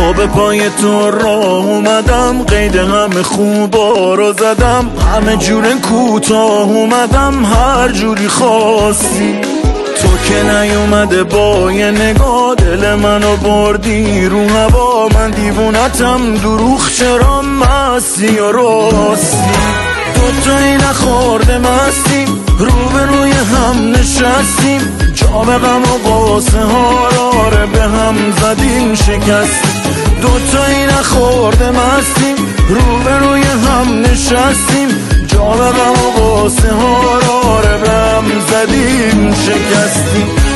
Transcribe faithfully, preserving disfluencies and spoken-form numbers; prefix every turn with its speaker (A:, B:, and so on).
A: تا به پای تو راه اومدم، قید همه خوبا رو زدم، همه جور کوتاه اومدم، هر جوری خواستی. تو که نیومده با یه نگاه دل منو بردی رو هوا، من دیوونتم دروغ چرا مستی یا راستی. دوتایی نخورده مستیم، رو به روی هم نشستیم، جام غم و قاسه ها را به هم زدیم شکستیم. دوتایی نخورده مستیم، رو به روی هم نشستیم، جام غم و قاسه ها را به هم زدیم شکستیم.